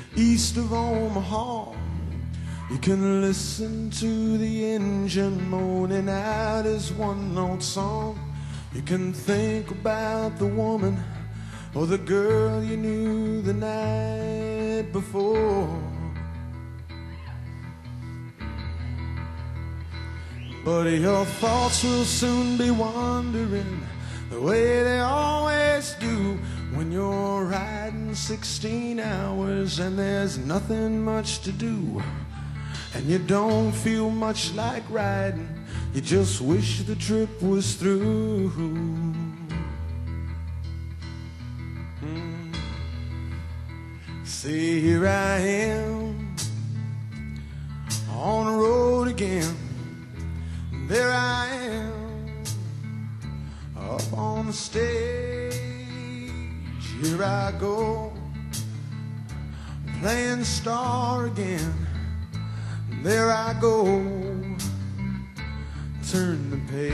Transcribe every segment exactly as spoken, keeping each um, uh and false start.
east of Omaha. You can listen to the engine moaning out his one-note song. You can think about the woman or the girl you knew the night before. But your thoughts will soon be wandering the way they always do when you're riding sixteen hours and there's nothing much to do. And you don't feel much like riding, you just wish the trip was through. Mm. See, here I am on the road again. There I am up on the stage. Here I go playing star again. There I go, turn the page.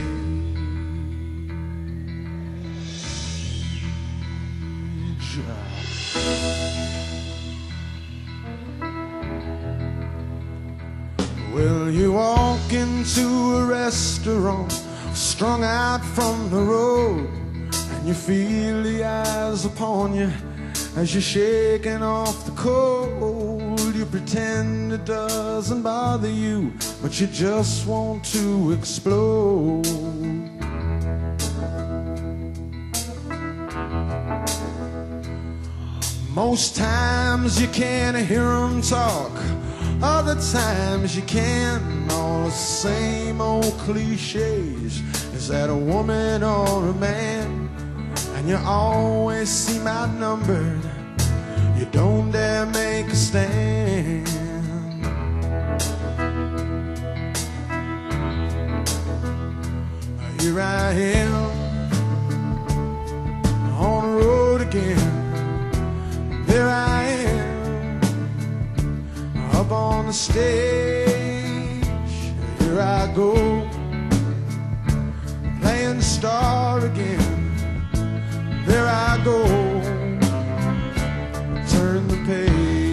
Well, you walk into a restaurant, strung out from the road, and you feel the eyes upon you as you're shaking off the cold. You pretend it doesn't bother you, but you just want to explode. Most times you can't hear them talk, other times you can. All the same old cliches. Is that a woman or a man? And you always seem outnumbered. You don't dare make a stand. Here I am on the road again. There I am up on the stage. Here I go playing star again. There I go, turn the page.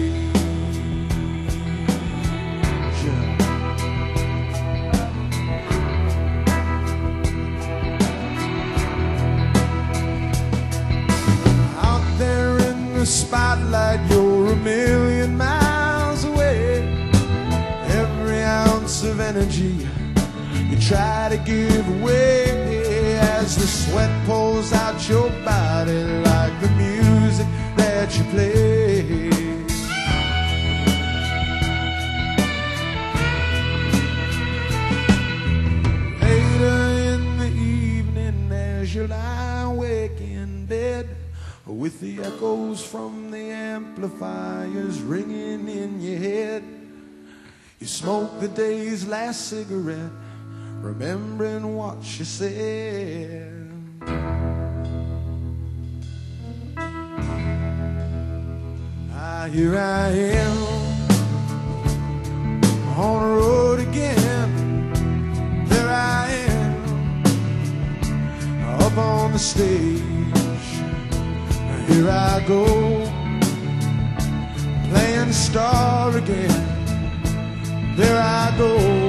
Out there in the spotlight, you're a million miles away. Every ounce of energy you try to give away as the sweat pours out your body like the music that you play. Later in the evening as you lie awake in bed, with the echoes from the amplifiers ringing in your head, you smoke the day's last cigarette, remembering what she said. Ah, here I am on the road again. There I am up on the stage. Here I go playing star again. There I go,